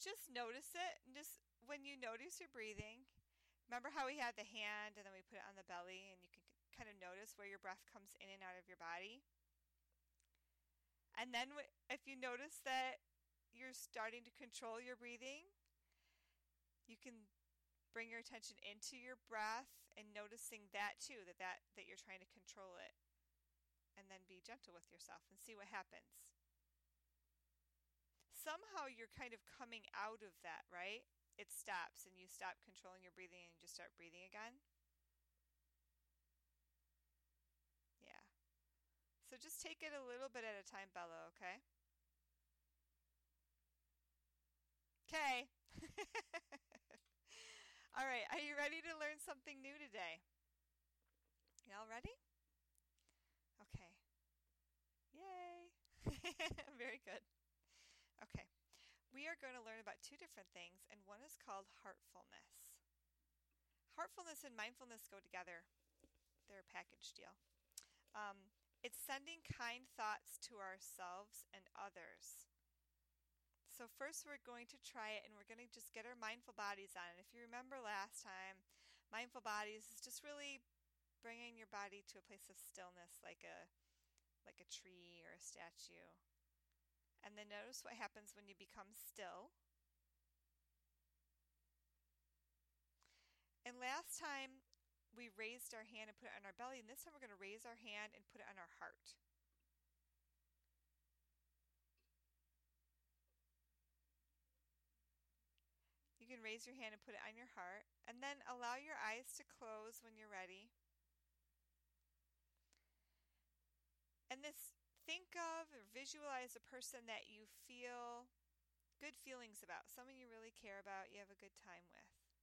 just notice it. And just when you notice your breathing, remember how we had the hand and then we put it on the belly, and you can kind of notice where your breath comes in and out of your body. And then if you notice that you're starting to control your breathing, you can bring your attention into your breath and noticing that too, that you're trying to control it. And then be gentle with yourself and see what happens. Somehow you're kind of coming out of that, right? It stops and you stop controlling your breathing and you just start breathing again. Yeah. So just take it a little bit at a time, Bella, okay? Okay. All right, are you ready to learn something new today? Y'all ready? Okay. Yay. Very good. Okay. We are going to learn about two different things, and one is called heartfulness. Heartfulness and mindfulness go together. They're a package deal. It's sending kind thoughts to ourselves and others. So first we're going to try it and we're going to just get our mindful bodies on. And if you remember last time, mindful bodies is just really bringing your body to a place of stillness like a tree or a statue. And then notice what happens when you become still. And last time we raised our hand and put it on our belly, and this time we're going to raise our hand and put it on our heart. You can raise your hand and put it on your heart, and then allow your eyes to close when you're ready. And think of or visualize a person that you feel good feelings about, someone you really care about, you have a good time with.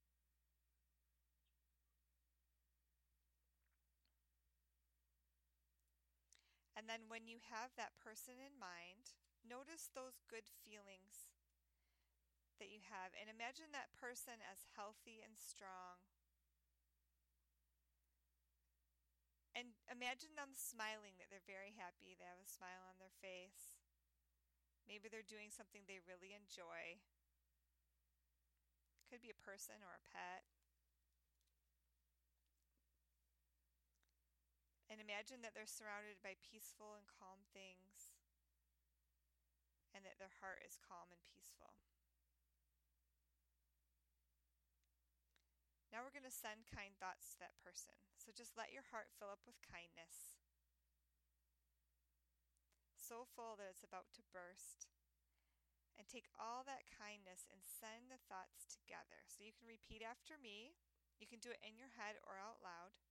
And then when you have that person in mind, notice those good feelings that you have and imagine that person as healthy and strong. And imagine them smiling, that they're very happy, they have a smile on their face. Maybe they're doing something they really enjoy. Could be a person or a pet. And imagine that they're surrounded by peaceful and calm things, and that their heart is calm and peaceful. Now we're going to send kind thoughts to that person. So just let your heart fill up with kindness. So full that it's about to burst. And take all that kindness and send the thoughts together. So you can repeat after me. You can do it in your head or out loud.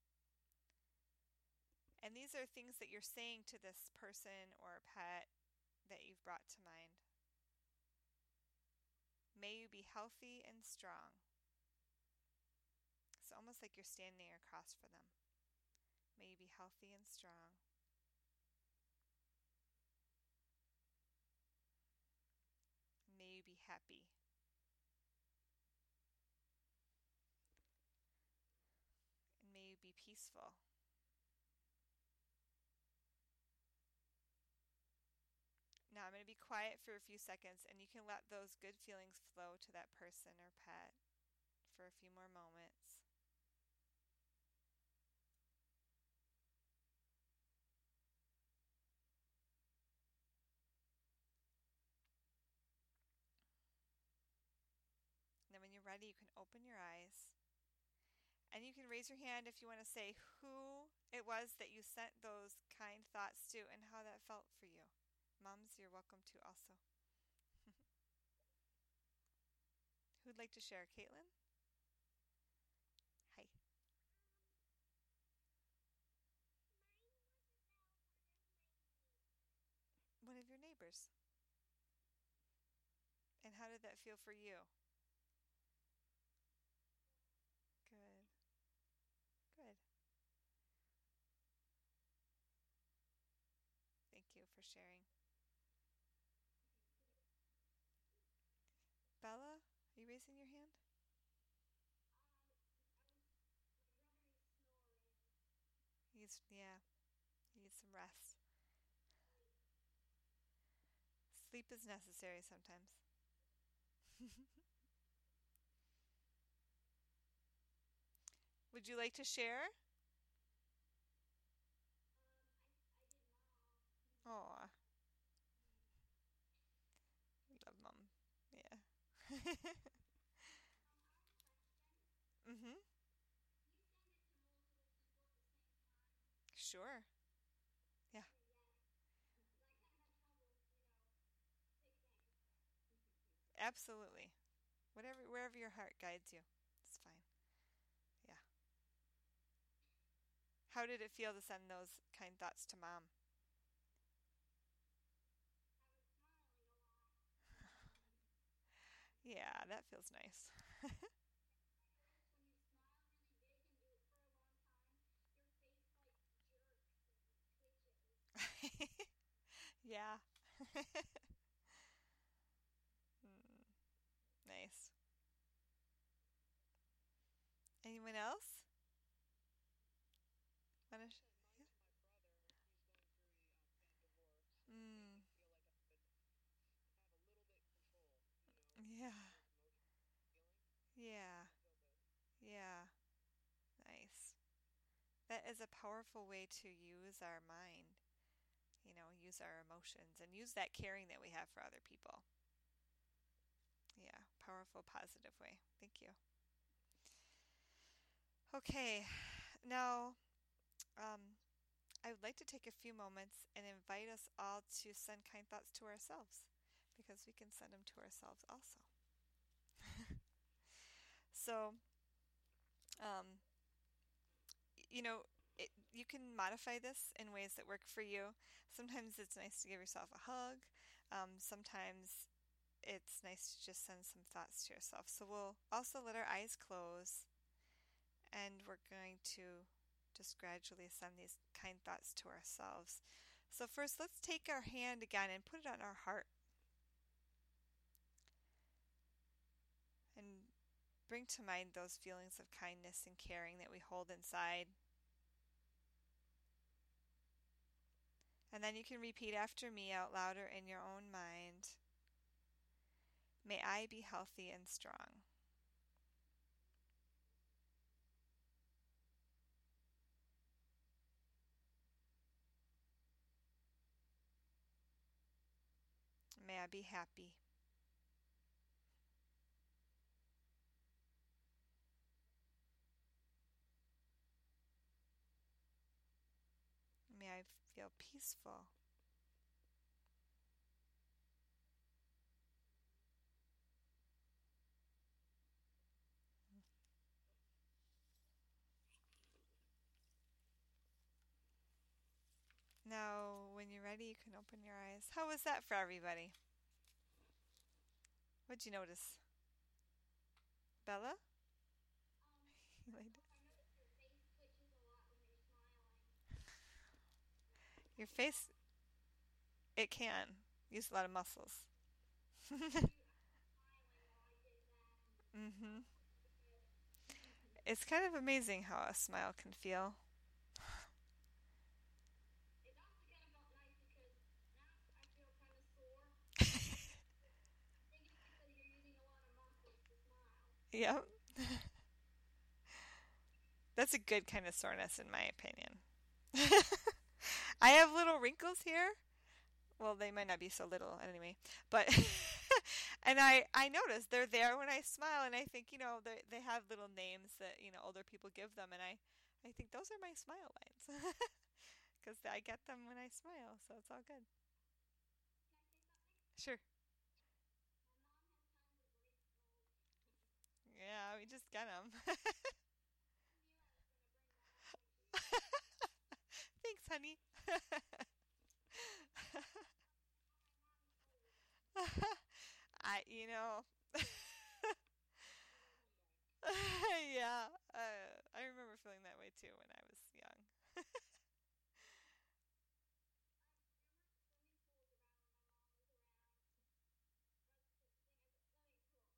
And these are things that you're saying to this person or pet that you've brought to mind. May you be healthy and strong. It's almost like you're standing across from them. May you be healthy and strong. May you be happy. And may you be peaceful. Now I'm going to be quiet for a few seconds and you can let those good feelings flow to that person or pet for a few more moments. And then when you're ready, you can open your eyes. And you can raise your hand if you want to say who it was that you sent those kind thoughts to and how that felt for you. Moms, you're welcome to also. Who'd like to share? Caitlin? Hi. Mine was about One of your neighbors. And how did that feel for you? Good. Good. Thank you for sharing. Bella, are you raising your hand? my brother is snoring. Yeah, he needs some rest. Sleep is necessary sometimes. Would you like to share? I did mom. Oh, we love mom. Yeah. I have a question. Mhm. You send it to multiple people at the same time? Sure. Yeah. Yeah. I kind of have trouble, picking. Absolutely. Wherever your heart guides you. It's fine. Yeah. How did it feel to send those kind thoughts to mom? I was smiling a lot. Yeah, that feels nice. I noticed when you smile really big and do it for a long time, your face like jerks and twitches. Yeah. Hmm, nice. Anyone else? Wanna sh- yeah. Mm, yeah. Yeah. Yeah. Nice. That is a powerful way to use our mind, use our emotions and use that caring that we have for other people. Yeah, powerful, positive way. Thank you. Okay, now I would like to take a few moments and invite us all to send kind thoughts to ourselves because we can send them to ourselves also. So, um, you know, you can modify this in ways that work for you. Sometimes it's nice to give yourself a hug. Sometimes it's nice to just send some thoughts to yourself. So we'll also let our eyes close and we're going to just gradually send these kind thoughts to ourselves. So, first, let's take our hand again and put it on our heart and bring to mind those feelings of kindness and caring that we hold inside. And then you can repeat after me out loud or in your own mind. May I be healthy and strong. May I be happy. May I feel peaceful. Now, when you're ready, you can open your eyes. How was that for everybody? What'd you notice? Bella? First off, I noticed your face twitches a lot when you're smiling. Your face, it can use a lot of muscles. I was smiling while I did that. Hmm. Felt really good. It's kind of amazing how a smile can feel. It also kind of felt nice because now I feel kind of sore. I think it's because you're using a lot of muscles to smile. Yep. That's a good kind of soreness, in my opinion. I have little wrinkles here. Well, they might not be so little anyway, but and I notice they're there when I smile, and I think they have little names that older people give them, and I think those are my smile lines because I get them when I smile, so it's all good. Can I say something? Sure. My mom has tons of wrinkles. Yeah, we just get them. I knew I was going to bring that up when she said it. Thanks, honey. How my mommy's old. I, yeah, I remember feeling that way too when I was young. There weren't swimming pools around when my mom was around. That's the thing as a swimming pool.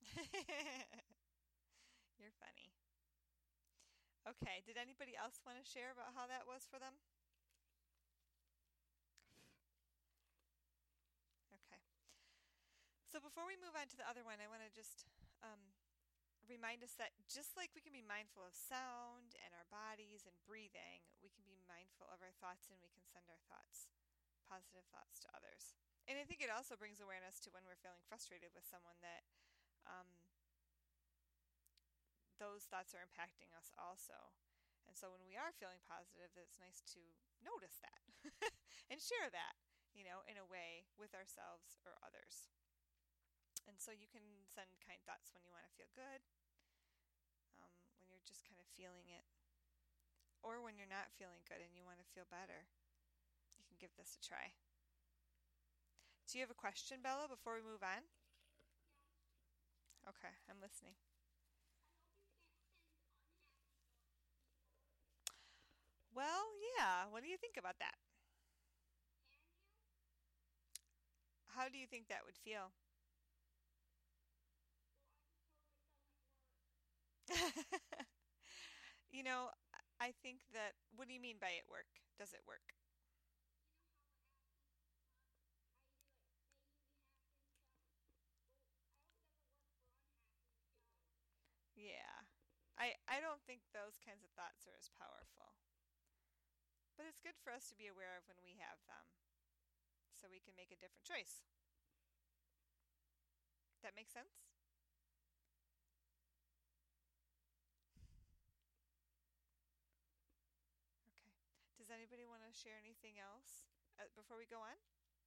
You're funny. Okay, did anybody else want to share about how that was for them? Okay. So before we move on to the other one, I want to just remind us that just like we can be mindful of sound and our bodies and breathing, we can be mindful of our thoughts and we can send our thoughts, positive thoughts to others. And I think it also brings awareness to when we're feeling frustrated with someone that um, those thoughts are impacting us also. And so when we are feeling positive, it's nice to notice that and share that, in a way with ourselves or others. And so you can send kind thoughts when you want to feel good, when you're just kind of feeling it, or when you're not feeling good and you want to feel better. You can give this a try. Do you have a question, Bella, before we move on? Okay, I'm listening. I hope you can't send unhappy thoughts to people. Well, yeah. What do you think about that? Can you? How do you think that would feel? Well, I just totally felt like You know, I think that. What do you mean by it work? Does it work? you know how the app how you do like make you be happy and stuff. Well, I hope it doesn't work for unhappy stuff. Yeah. I don't think those kinds of thoughts are as powerful. But it's good for us to be aware of when we have them so we can make a different choice. That makes sense? Okay. Does anybody want to share anything else before we go on?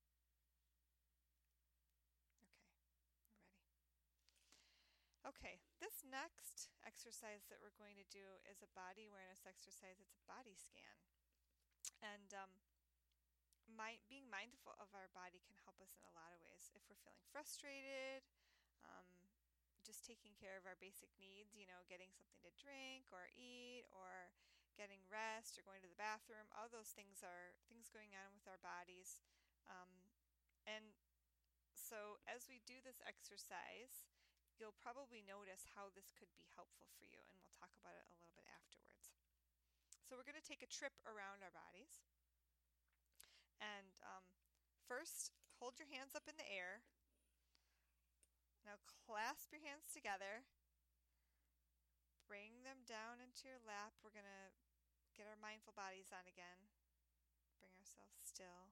Okay. I'm ready. Okay. This next exercise that we're going to do is a body awareness exercise. It's a body scan. And being mindful of our body can help us in a lot of ways. If we're feeling frustrated, um, just taking care of our basic needs, getting something to drink or eat or getting rest or going to the bathroom, all those things are things going on with our bodies. And so as we do this exercise, you'll probably notice how this could be helpful for you, and we'll talk about it a little bit afterwards. So we're going to take a trip around our bodies. And first, hold your hands up in the air. Now clasp your hands together. Bring them down into your lap. We're going to get our mindful bodies on again. Bring ourselves still.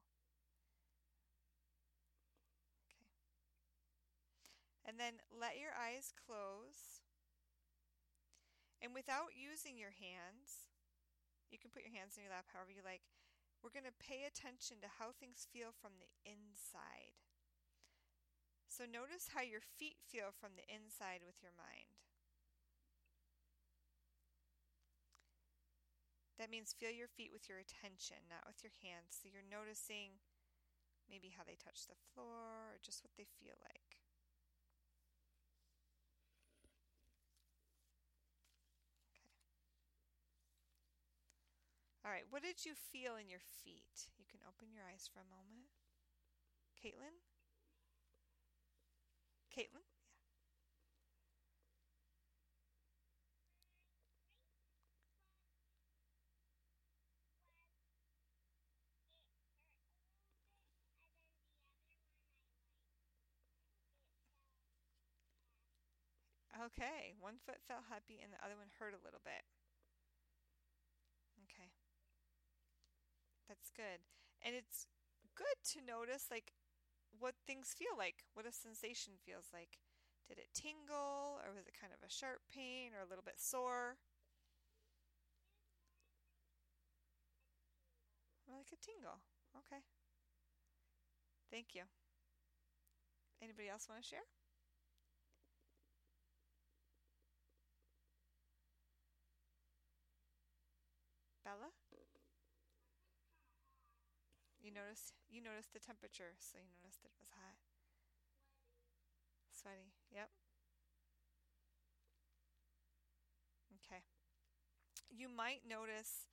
Okay. And then let your eyes close. And without using your hands, you can put your hands in your lap however you like. We're going to pay attention to how things feel from the inside. So notice how your feet feel from the inside with your mind. That means feel your feet with your attention, not with your hands. So you're noticing maybe how they touch the floor or just what they feel like. Okay. All right, what did you feel in your feet? You can open your eyes for a moment. Caitlin? Caitlin? Okay, one foot felt happy and the other one hurt a little bit. Okay, that's good. And it's good to notice like what things feel like, what a sensation feels like. Did it tingle or was it kind of a sharp pain or a little bit sore? Like a tingle. Okay, thank you. Anybody else want to share? Bella? You noticed the temperature, so you noticed that it was hot. Sweaty. Yep. Okay. You might notice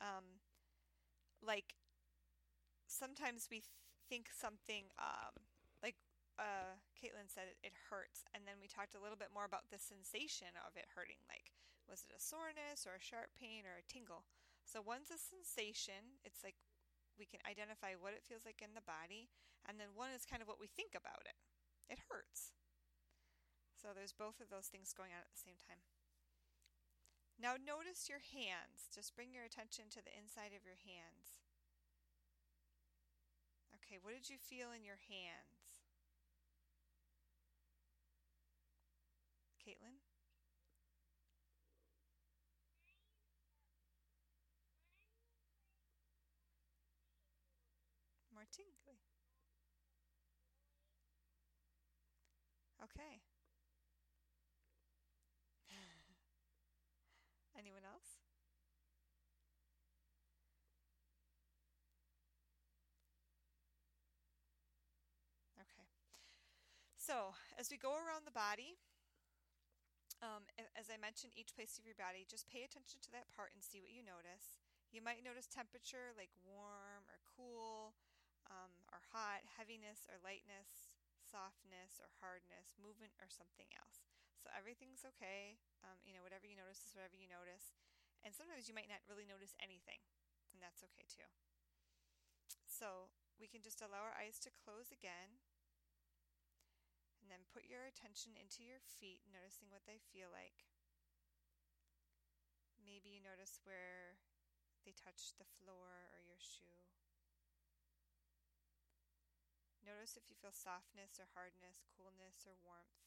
like sometimes we think something like Caitlin said it hurts, and then we talked a little bit more about the sensation of it hurting. Like, was it a soreness or a sharp pain or a tingle? So one's a sensation. It's like we can identify what it feels like in the body, and then one is kind of what we think about it. it hurts. So there's both of those things going on at the same time. Now notice your hands. Just bring your attention to the inside of your hands. Okay, what did you feel in your hands? Caitlin? More tingly. Okay. Anyone else? Okay. So, as we go around the body, as I mentioned, each place of your body, just pay attention to that part and see what you notice. You might notice temperature like warm or cool, or hot, heaviness or lightness, softness or hardness, movement or something else. So everything's okay. Whatever you notice is whatever you notice. And sometimes you might not really notice anything, and that's okay too. So we can just allow our eyes to close again. And then put your attention into your feet, noticing what they feel like. Maybe you notice where they touch the floor or your shoe. Notice if you feel softness or hardness, coolness or warmth.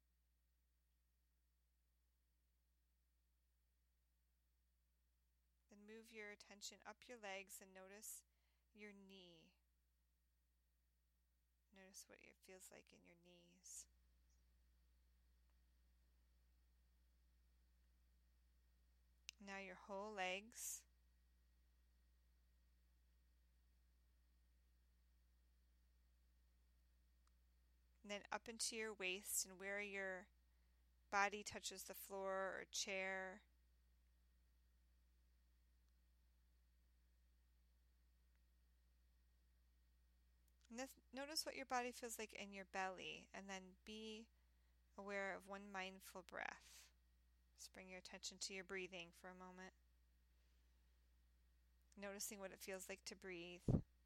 Then move your attention up your legs and notice your knee. Notice what it feels like in your knees. Now your whole legs. And then up into your waist and where your body touches the floor or chair. And notice what your body feels like in your belly, and then be aware of one mindful breath. Just bring your attention to your breathing for a moment. Noticing what it feels like to breathe.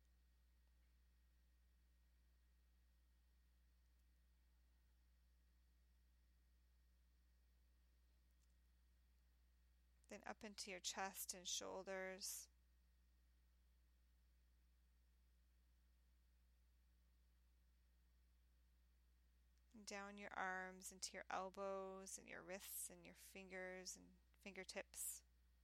Then up into your chest and shoulders. And down your arms into your elbows and your wrists and your fingers and fingertips.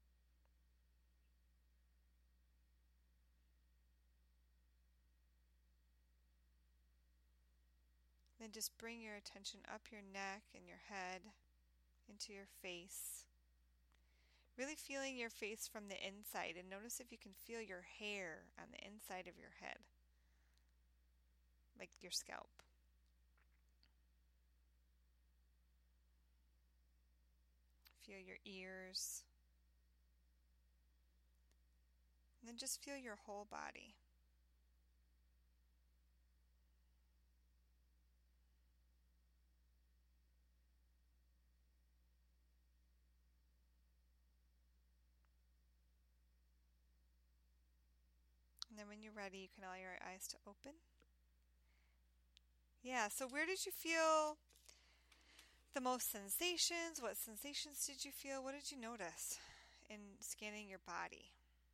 Then just bring your attention up your neck and your head into your face. Really feeling your face from the inside, and notice if you can feel your hair on the inside of your head, like your scalp. Feel your ears. And then just feel your whole body. And then when you're ready, you can allow your eyes to open. Yeah, so where did you feel the most sensations? What sensations did you feel? What did you notice in scanning your body?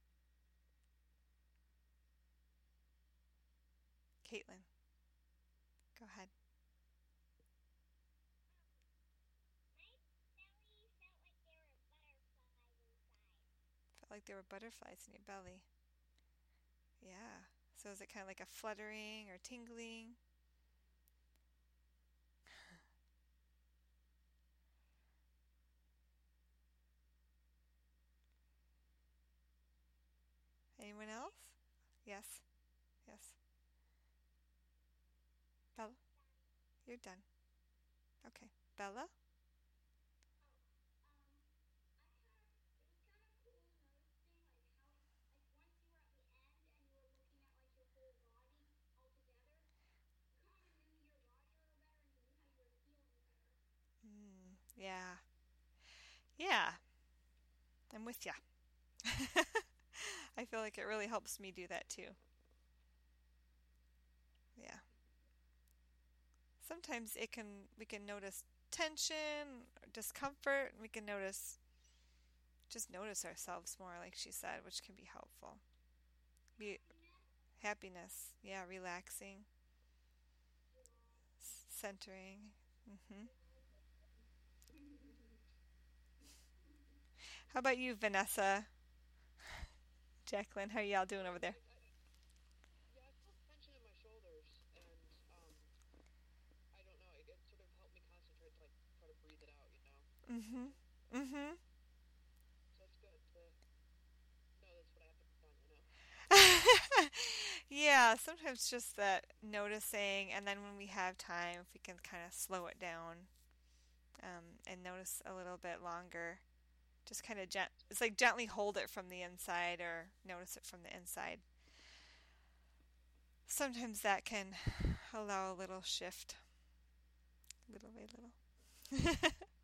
Caitlin, go ahead. My belly felt like there were butterflies inside. Felt like there were butterflies in your belly. Yeah. So is it kind of like a fluttering or tingling? Anyone else? Yes. Yes. Bella, you're done. Okay. Bella? It was kind of cool noticing like how like once you were at the end and you were looking at like your whole body all together, you kind of knew your body a little better and you knew how you were feeling better. Yeah. Yeah. I'm with ya. I feel like it really helps me do that too. Yeah. sometimes we can notice tension, discomfort, and we can just notice ourselves more, like she said, which can be helpful. Be happiness, yeah, relaxing, centering. hmm How about you, Vanessa? Jacqueline, how are y'all doing over there? Yeah, I felt tension in my shoulders, and I don't know. It sort of helped me concentrate to like try to breathe it out, you know. Mm-hmm. Mm-hmm. So it's good to know that's what I have to put on, you know. Yeah, sometimes just that noticing, and then when we have time, if we can kind of slow it down, and notice a little bit longer, just kind of it's like gently hold it from the inside or notice it from the inside. Sometimes that can allow a little shift, little by little.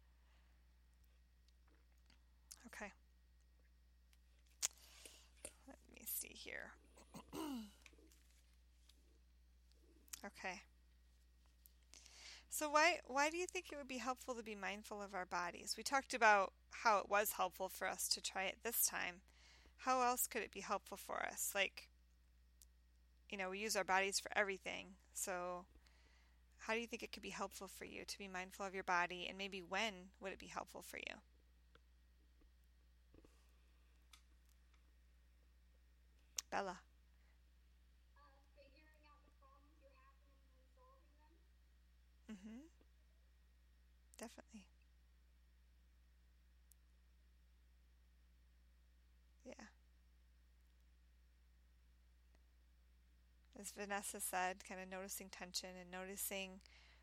Okay, let me see here. Okay. So why do you think it would be helpful to be mindful of our bodies? We talked about how it was helpful for us to try it this time. How else could it be helpful for us? Like, we use our bodies for everything. So how do you think it could be helpful for you to be mindful of your body, and maybe when would it be helpful for you? Bella. Figuring out the problems you're having and then solving them. Mhm. Definitely. Yeah. As Vanessa said, kind of noticing tension and noticing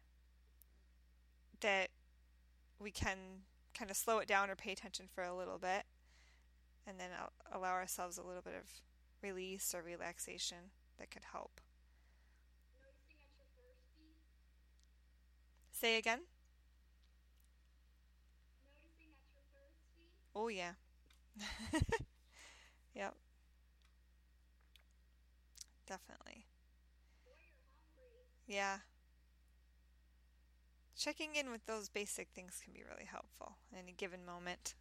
that we can kind of slow it down or pay attention for a little bit, and then allow ourselves a little bit of release or relaxation that could help. Noticing that you're thirsty. Say again? Noticing that you're thirsty. Oh, yeah. Yep, definitely. Or you're hungry. Yeah. Checking in with those basic things can be really helpful in any given moment.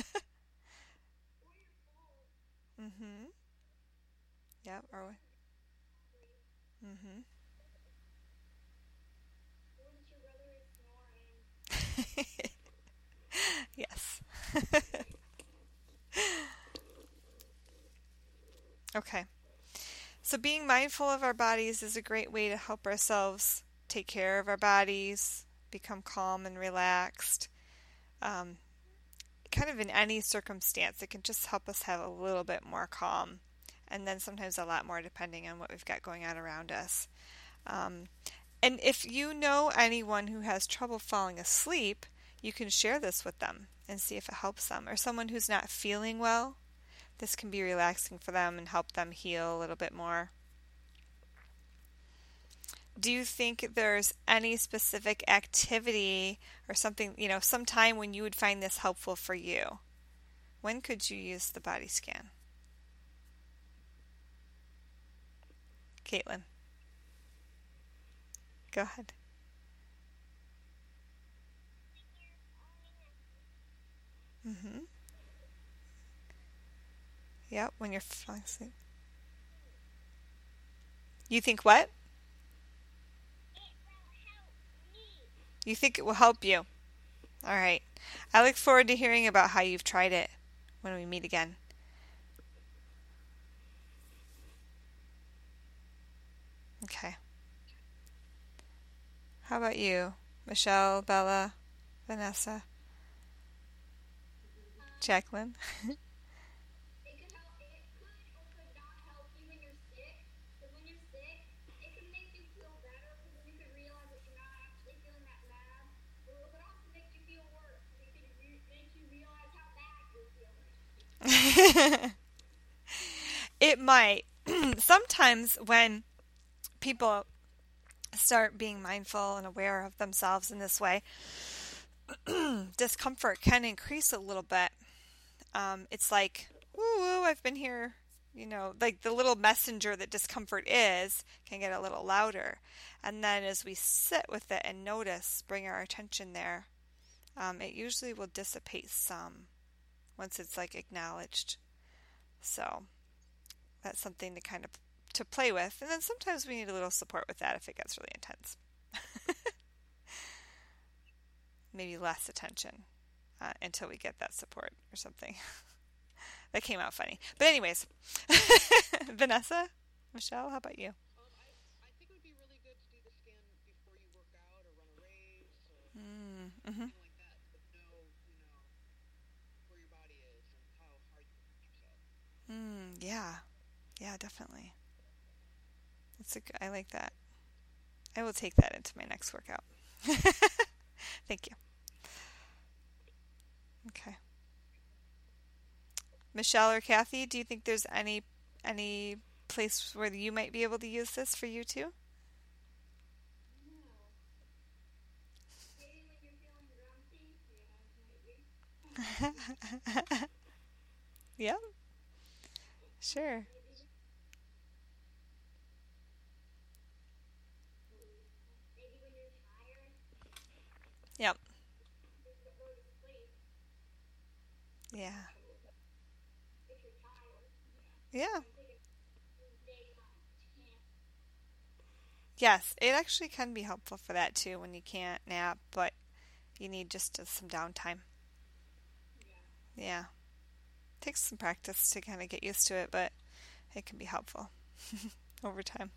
Or you're full. Mhm. Yep. Or. Hungry. Mhm. Or that your brother is snoring. Yes. Okay. So being mindful of our bodies is a great way to help ourselves take care of our bodies, become calm and relaxed. Um, Kind of in any circumstance, it can just help us have a little bit more calm, and then sometimes a lot more depending on what we've got going on around us. Um, and if you know anyone who has trouble falling asleep, you can share this with them and see if it helps them. Or someone who's not feeling well, this can be relaxing for them and help them heal a little bit more. Do you think there's any specific activity or something, some time when you would find this helpful for you? When could you use the body scan? Caitlin, go ahead. Mm-hmm. Yep, when you're falling asleep. You think what? You think it will help you. All right. I look forward to hearing about how you've tried it when we meet again. Okay. How about you? Michelle, Bella, Vanessa, Jacqueline? It could help. It could or could not help you when you're sick. Because when you're sick, it can make you feel better. Because then you can realize that you're not actually feeling that bad. Or it could also make you feel worse. It could make you realize how bad you're feeling. It might. Sometimes when people start being mindful and aware of themselves in this way, discomfort can increase a little bit. It's like, ooh, I've been here like the little messenger that discomfort is, can get a little louder. And then as we sit with it and notice, bring our attention there, it usually will dissipate some once it's like acknowledged. So that's something to kind of to play with. And then sometimes we need a little support with that if it gets really intense. Maybe less attention until we get that support or something. That came out funny. But anyways, Vanessa, Michelle, how about you? I think it would be really good to do the scan before you work out or run a race or Mm-hmm. something like that to know, where your body is and how hard you can push yourself. Yeah. Yeah, definitely. I like that. I will take that into my next workout. Thank you. Okay. Michelle or Kathy, do you think there's any place where you might be able to use this for you too? No. Maybe when you're feeling grumpy? Yeah, maybe. Yep, sure. Maybe when you're tired, Yep. just go to sleep. Yeah. If you're tired. Yeah. I think it's daytime. You can't. Yes, it actually can be helpful for that too when you can't nap, but you need just some downtime. Yeah. Yeah. Takes some practice to kind of get used to it, but it can be helpful over time.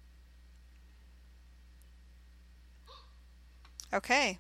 Okay.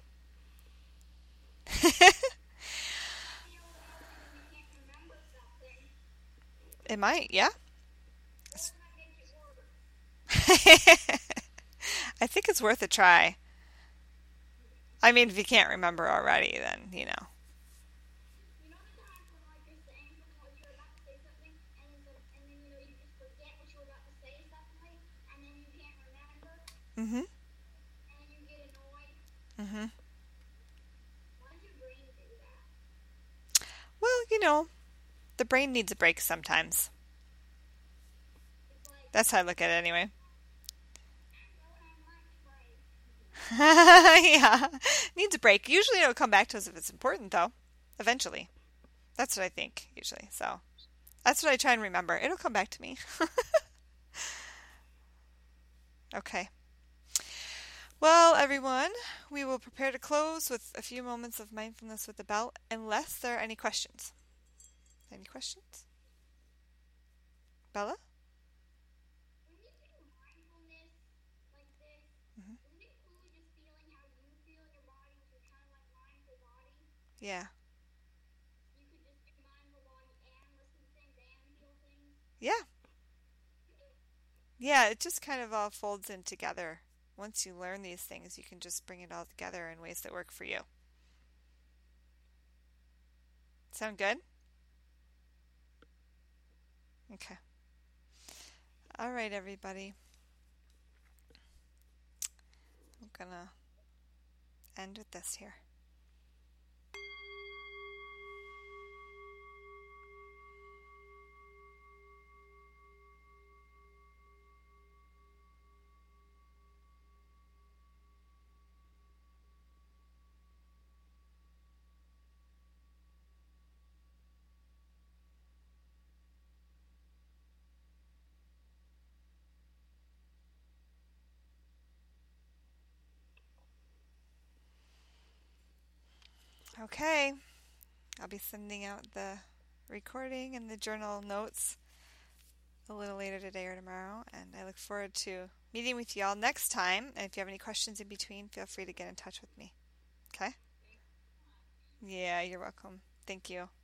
Feel when you can't remember something. It might, yeah. Doesn't that make it worse? I think it's worth a try. I mean, if you can't remember already, then. You know the times when like you're saying something, like you're about to say something, and then you just forget what you were about to say suddenly, and then you can't remember, Mhm. and then you get annoyed. Mhm. Why does your brain do that? Well, the brain needs a break sometimes. It's like That's how I look at it anyway. go on lunch break. Yeah. Needs a break. Usually it'll come back to us if it's important though. Eventually. That's what I think usually. So, that's what I try and remember. It'll come back to me. Okay. Well, everyone, we will prepare to close with a few moments of mindfulness with the bell, unless there are any questions. Any questions? Bella? When you do mindfulness like this, Mhm. doesn't it include just feeling how you feel in your body, which is kind of like mindful body? Yeah. You could just do mindful body and listen to things and feel things. Yeah. Yeah, it just kind of all folds in together. Once you learn these things, you can just bring it all together in ways that work for you. Sound good? Okay. All right, everybody. I'm gonna end with this here. Okay. I'll be sending out the recording and the journal notes a little later today or tomorrow, and I look forward to meeting with y'all next time. And if you have any questions in between, feel free to get in touch with me. Okay? Yeah, you're welcome. Thank you.